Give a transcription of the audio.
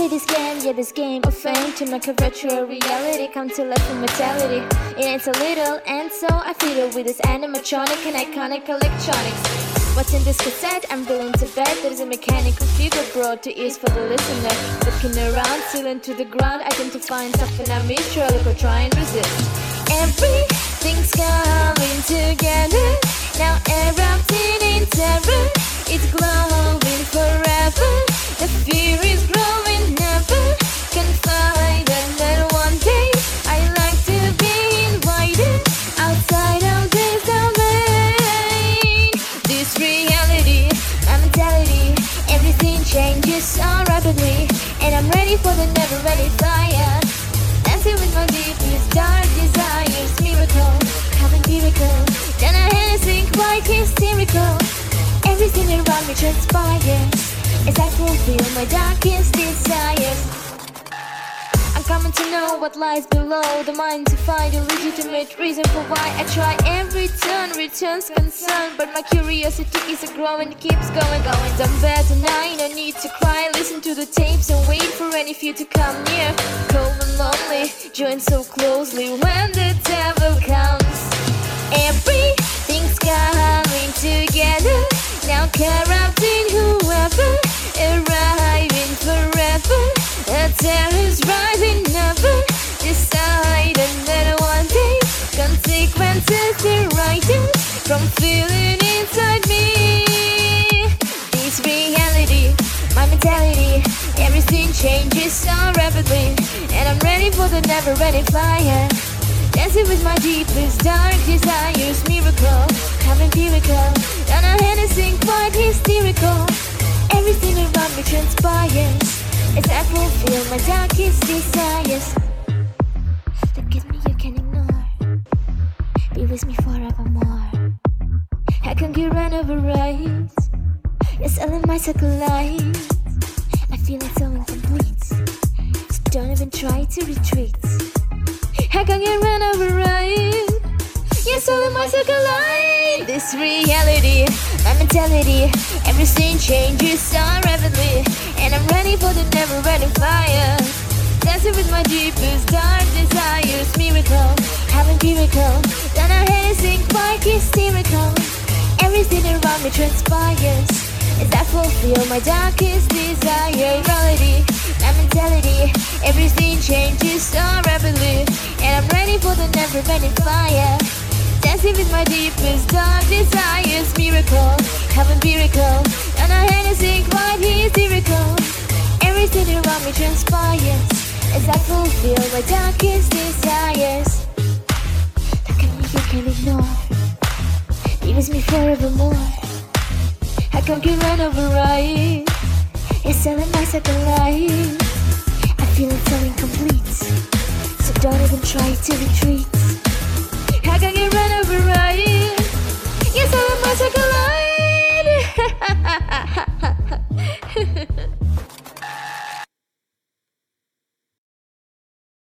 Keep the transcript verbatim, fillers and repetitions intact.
play this game, yeah, this game of fame, to make a virtual reality come to life in mortality. It ain't a little, and so I feed it with this animatronic and iconic electronics. What's in this cassette? I'm willing to bet there's a mechanical figure brought to ears for the listener. Looking around, sealing to the ground, identifying something I'm mutual, or try and resist. Everything's coming together, now erupting in terror. It's glowing forever, the fear is growing, never can fight. And then one day I like to be invited outside of this domain. This reality, my mentality, everything changes so rapidly, and I'm ready for the never-ending fire. Dancing with my deepest dark desires, miracle, come empirical. Then I had to think quite hysterical. Everything around me transpires as I fulfill my darkest desires. I'm coming to know what lies below the mind, to find a legitimate reason for why I try every turn, returns concern. But my curiosity is a growing, it keeps going, going. Don't bet tonight, no need to cry. Listen to the tapes and wait for any few to come near. Cold and lonely, join so closely when the devil comes. Everything's coming together, now corrupting whoever, arriving forever. A terror's rising, never decide. And then one day, consequences arising from feeling inside me. This reality, my mentality, everything changes so rapidly, and I'm ready for the never-ending fire. Dancing with my deepest dark desires, miracle, come empirical. And I had to think quite hysterical. Everything around me transpires as I fulfill my darkest desires. Look at me, you can ignore. Be with me forevermore. How can you run over right? You're selling my circle light. I feel it so incomplete, so don't even try to retreat. How can you run over right? You're selling my circle light. This reality, my mentality, everything changes so rapidly, and I'm ready for the never-ending fire. Dancing with my deepest dark desires, miracle, how empirical. Then I had to think quite hysterical. Everything around me transpires as I fulfill my darkest desire. Reality, my mentality, everything changes so rapidly, and I'm ready for the never-ending fire. Dancing with my deepest dark desires, miracle, how empirical. And I had to think quite hysterical. Everything around me transpires as I fulfill my darkest desires. Look at me, you can ignore. Be with me forevermore. How come you run over right? You're selling my second life. I feel it so incomplete, so don't even try to retreat. How can you run